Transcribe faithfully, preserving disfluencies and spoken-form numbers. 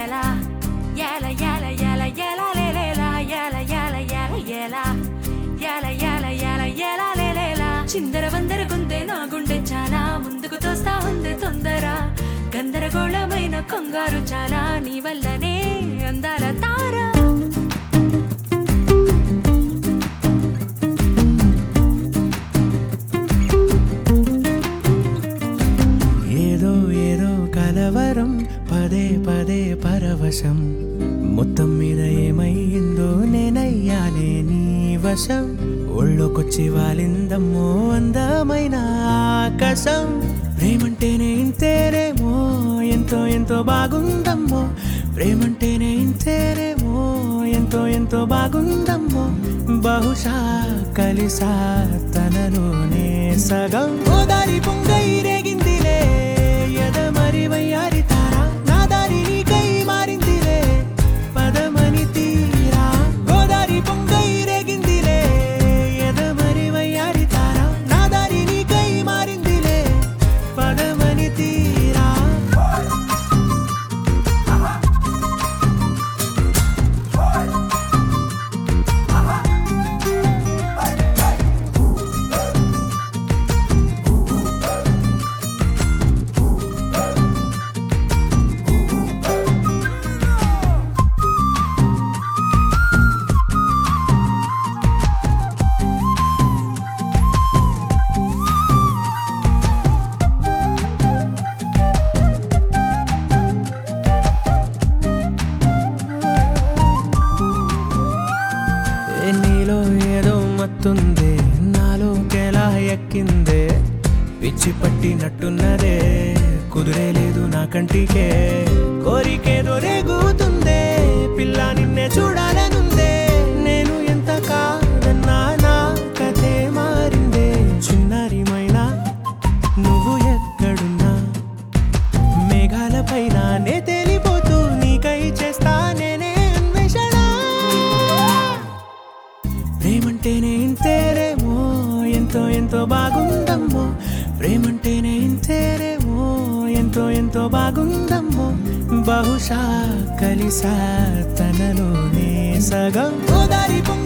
ఎలా ఎలా ఎలా ఎలా ఎలా లేలేలా ఎలా ఎలా ఎలా ఎలా ఎలా ఎలా ఎలా ఎలా లేలేలా చిందర వందర గుండె నా గుండె చాలా ముందుకు తోస్తా ఉంది తొందర గందరగోళమైన కంగారు చాలా నీ వల్లనే అందాల తారా కలవరం పదే పదే పరవశం మొత్తం మీద ఏమైందో నేనయ్యాలే నీ వశం ఒళ్ళోకొచ్చి వాలిందమ్మో అందమైన ఆకాశం ప్రేమంటేనే ఇంతేరేమో ఎంతో ఎంతో బాగుందమ్మో ప్రేమంటేనే ఇంతేరేమో ఎంతో ఎంతో బాగుందమ్మో బహుశా కలిసా తనలోనే సగం గోదారి పొంగై రేగిందిలే మరి వయ్యారి తారా నా దారి నీకై మారిందిలే పదమని తీరా గోదారి పొంగై రేగిందిలే ఎద మరి వయ్యారి తారా నా దారి నీకై మారిందిలే పదమని తీరా నీలో ఏదో మత్తుందే నాలోకెలా ఎక్కిందే పిచ్చి పట్టినట్టున్నదే కుదిరే లేదు నా కంటికే కోరికేదో రేగుతుందే పిల్ల నిన్నే చూడాలనుందే నేను ఎంత కాదన్నా నా కథే మారిందే చిన్నారిమైనా నువ్వు ఎక్కడున్నా మేఘాల పైన నే తేలిపోతూ నీకై చేస్తా నేనే అన్వేషణ ప్రేమంటేనే ఇంతేరేమో ఎంతో ఎంతో బాగుందమ్మో ప్రేమంటేనే ఇంతేరేమో ఎంతో ఎంతో బాగుందమ్మో బహుశా కలిసా తనలోనే సగం గోదారి పొంగ